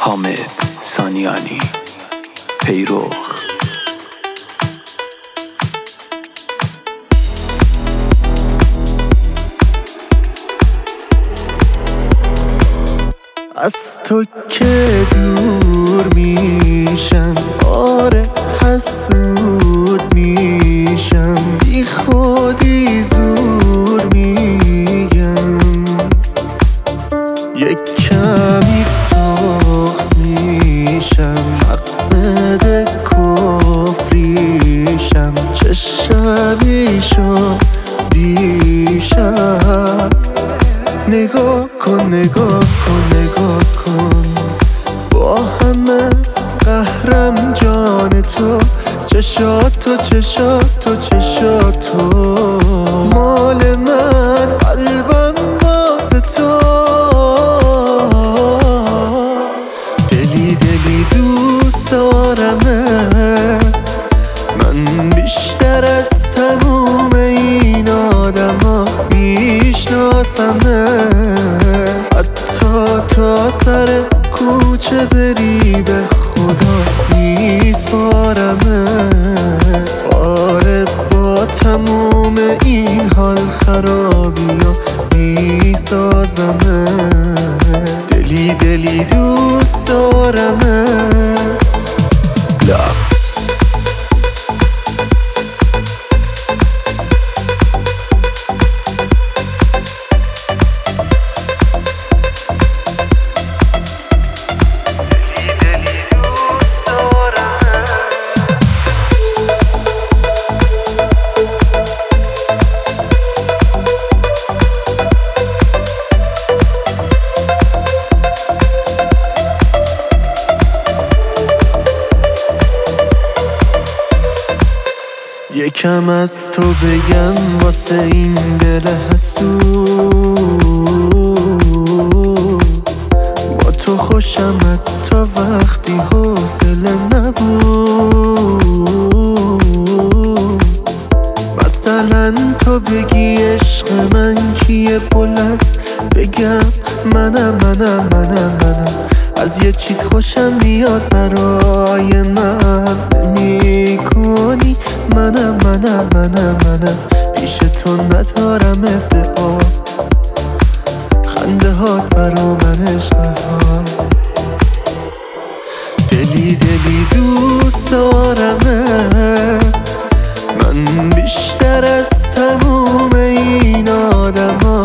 حامد سانیانی پیروخ. از تو که دور میشم، آره حسود میشم، بی خودی زور میگم، یک کمی تخص میشم، حق بده کفریشم، چه شبی شد دیشب. نگاه کن نگاه کن نگاه کن، با همه قهرم جان تو، چشاتو چشاتو چشاتو، مال من قلبم واسه تو، دلی دلی دوست دارمت من، بیشتر از تموم این آدم ها میشناسمت، حتی تا سر کوچه بری به خدا میسپارمت. آره با تموم این حال خرابی ها میسازمت، دلی دلی دوست دارمت. لا یکم از تو بگم واسه این دل حسود، با تو خوشم تا وقتی حوصله نبود. مثلا تو بگی عشق من کیه، بلند بگم منم منم منم منم، از یه چیت خوشم میاد برای من میکنی منم منم منم منم، پیش تو ندارم ادعا، خنده هات برا من عشقها، دلی دلی دوست دارمت من، بیشتر از تموم این آدم ها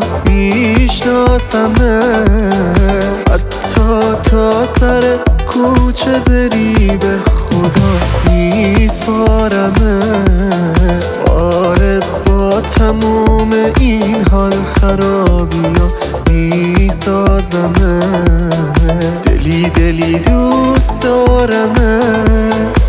میشناسمت، حتی تا سر کوچه بری به خدا میسپارمت. آره با تموم این حال خرابی ها میسازمت، دلی دلی دوست دارمت.